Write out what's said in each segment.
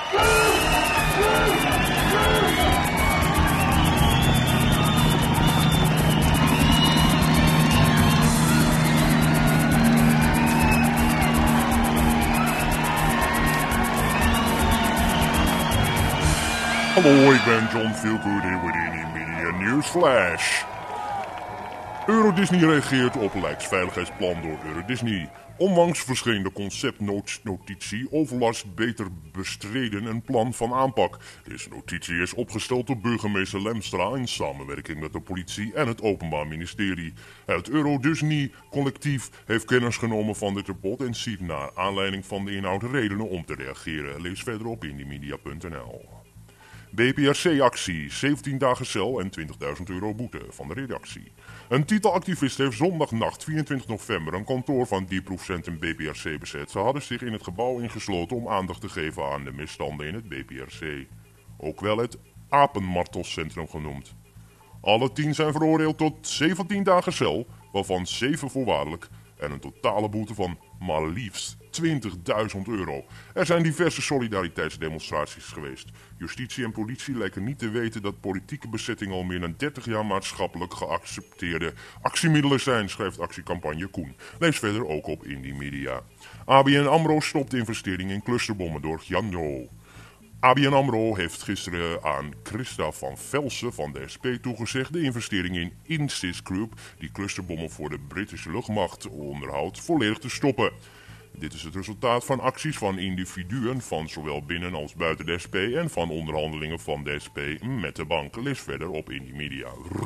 Hallo, ik ben John Feelgood hier with Indie Media News Flash. Euro Disney reageert op lijkstveiligheidsplan door Euro Disney. Onlangs verscheen de conceptnotitie Overlast beter bestreden een plan van aanpak. Deze notitie is opgesteld door burgemeester Lemstra in samenwerking met de politie en het Openbaar Ministerie. Het Euro Disney collectief heeft kennis genomen van dit rapport en ziet naar aanleiding van de inhoud redenen om te reageren. Lees verder op indiemedia.nl. BPRC-actie, 17 dagen cel en €20.000 boete van de redactie. Een titelactivist heeft zondagnacht 24 november een kantoor van dierproefcentrum BPRC bezet. Ze hadden zich in het gebouw ingesloten om aandacht te geven aan de misstanden in het BPRC. Ook wel het apenmartelcentrum genoemd. Alle 10 zijn veroordeeld tot 17 dagen cel, waarvan 7 voorwaardelijk en een totale boete van maar liefst €20.000. Er zijn diverse solidariteitsdemonstraties geweest. Justitie en politie lijken niet te weten dat politieke bezetting al meer dan 30 jaar maatschappelijk geaccepteerde actiemiddelen zijn, schrijft actiecampagne Koen. Lees verder ook op Indie Media. ABN AMRO stopt investering in clusterbommen door Janjo. ABN AMRO heeft gisteren aan Christa van Velsen van de SP toegezegd de investering in Insys Group, die clusterbommen voor de Britse luchtmacht onderhoudt, volledig te stoppen. Dit is het resultaat van acties van individuen van zowel binnen als buiten de SP en van onderhandelingen van de SP met de bank. Lees verder op Indie Media.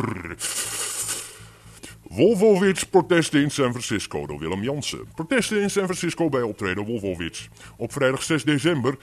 Wolfowitz protesten in San Francisco door Willem Jansen. Protesten in San Francisco bij optreden Wolfowitz. Op vrijdag 6 december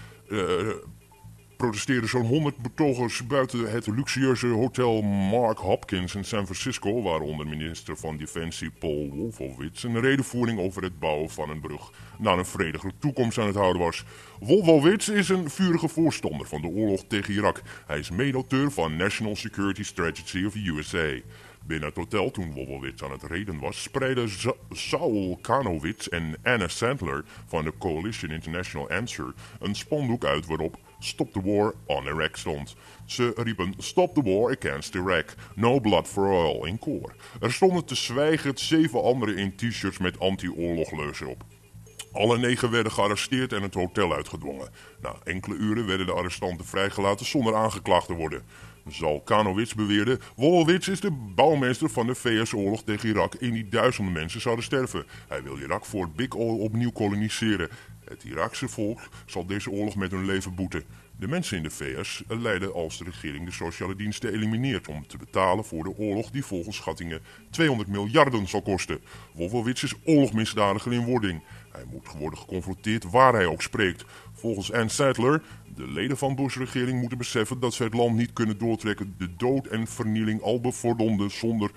protesteerden zo'n 100 betogers buiten het luxueuze hotel Mark Hopkins in San Francisco, waaronder minister van Defensie Paul Wolfowitz een redenvoering over het bouwen van een brug naar een vredige toekomst aan het houden was. Wolfowitz is een vurige voorstander van de oorlog tegen Irak. Hij is mede-auteur van National Security Strategy of USA. Binnen het hotel, toen Wolfowitz aan het reden was, spreidden Saul Kanowitz en Anna Sandler van de Coalition International Answer een spandoek uit waarop Stop the War on Iraq stond. Ze riepen Stop the War against Iraq, No Blood for All in koor. Er stonden te zwijgen 7 anderen in t-shirts met anti-oorlogleuzen op. Alle 9 werden gearresteerd en het hotel uitgedwongen. Na enkele uren werden de arrestanten vrijgelaten zonder aangeklaagd te worden. Saul Kanowitz beweerde, Wolfowitz is de bouwmeester van de VS-oorlog tegen Irak in die duizenden mensen zouden sterven. Hij wil Irak voor Big Oil opnieuw koloniseren. Het Iraakse volk zal deze oorlog met hun leven boeten. De mensen in de VS lijden als de regering de sociale diensten elimineert om te betalen voor de oorlog die volgens schattingen 200 miljarden zal kosten. Wolfowitz is oorlogsmisdadiger in wording. Hij moet worden geconfronteerd waar hij ook spreekt. Volgens Ann Sadler, de leden van Bush-regering moeten beseffen dat ze het land niet kunnen doortrekken de dood en vernieling al bevorderden zonder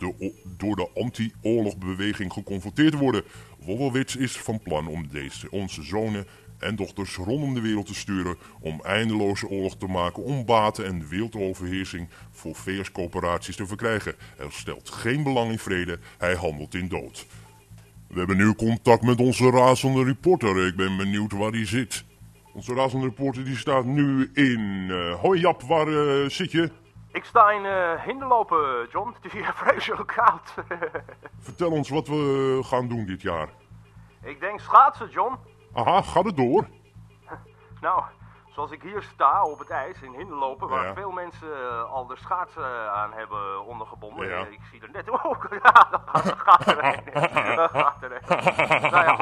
door de anti-oorlogbeweging geconfronteerd te worden. Wolfowitz is van plan om onze zonen en dochters rondom de wereld te sturen om eindeloze oorlog te maken om baten en wereldoverheersing voor VS-coöperaties te verkrijgen. Hij stelt geen belang in vrede, hij handelt in dood. We hebben nu contact met onze razende reporter. Ik ben benieuwd waar hij zit. Onze razende reporter die staat nu in... Hoi Jap, waar zit je? Ik sta in Hinderlopen, John. Het is hier vreselijk koud. Vertel ons wat we gaan doen dit jaar. Ik denk schaatsen, John. Aha, gaat het door? Nou, zoals ik hier sta op het ijs in Hinderlopen, waar veel mensen al de schaatsen aan hebben ondergebonden. Ja. Ik zie er net... Oh, ja, dat gaat erheen. Dat gaat erheen. Nou ja,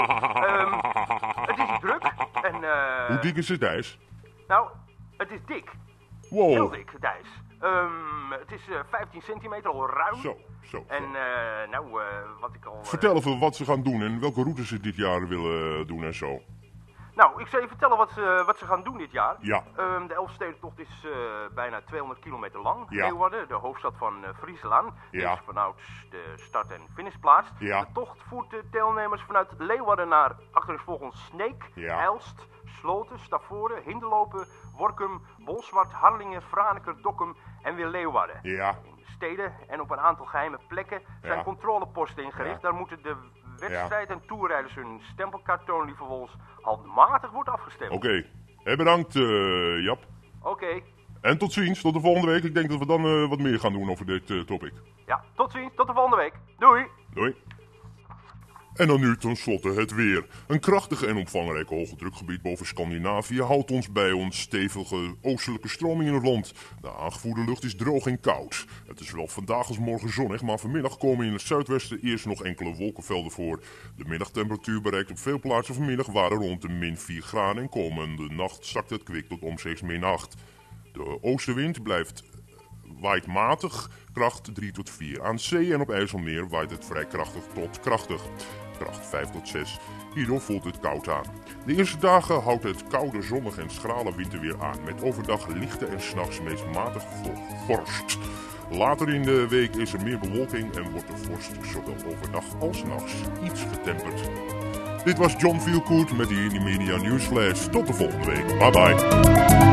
goed. Het is druk. En, hoe dik is het ijs? Nou, het is dik. Wow. Heel dik, het ijs. Het is 15 centimeter, al ruim. Zo. En wat ik al... Vertel even wat ze gaan doen en welke routes ze dit jaar willen doen en zo. Nou, ik zal je vertellen wat ze gaan doen dit jaar. Ja. De Elfstedentocht is bijna 200 kilometer lang. Ja. Leeuwarden, de hoofdstad van Friesland, Ja. is vanouds de start- en finishplaats. Ja. De tocht voert de deelnemers vanuit Leeuwarden naar achtereenvolgens Sneek, Ja. Elst, Sloten, Stavoren, Hinderlopen, Workum, Bolsward, Harlingen, Franeker, Dokkum en weer Leeuwarden. Ja. In de steden en op een aantal geheime plekken zijn Ja. controleposten ingericht. Ja. Daar moeten de wedstrijd- en toerrijders hun stempelkaart tonen die vervolgens handmatig wordt afgestemd. Oké. Bedankt, Jap. Oké. En tot ziens, tot de volgende week. Ik denk dat we dan wat meer gaan doen over dit topic. Ja, tot ziens, tot de volgende week. Doei. Doei. En dan nu tenslotte het weer. Een krachtig en omvangrijk hoogdrukgebied boven Scandinavië houdt ons bij ons stevige oostelijke stroming in het land. De aangevoerde lucht is droog en koud. Het is wel vandaag als morgen zonnig, maar vanmiddag komen in het zuidwesten eerst nog enkele wolkenvelden voor. De middagtemperatuur bereikt op veel plaatsen vanmiddag waren rond de -4 graden en komende nacht zakt het kwik tot omstreeks -8. De oostenwind waait matig, kracht 3 tot 4. Aan zee en op IJsselmeer waait het vrij krachtig tot krachtig, kracht 5 tot 6. Hierdoor voelt het koud aan. De eerste dagen houdt het koude, zonnige en schrale winterweer aan, met overdag lichte en 's nachts meest matige vorst. Later in de week is er meer bewolking en wordt de vorst zowel overdag als nachts iets getemperd. Dit was John Feelgood met de Indie Media Newsflash. Tot de volgende week. Bye bye.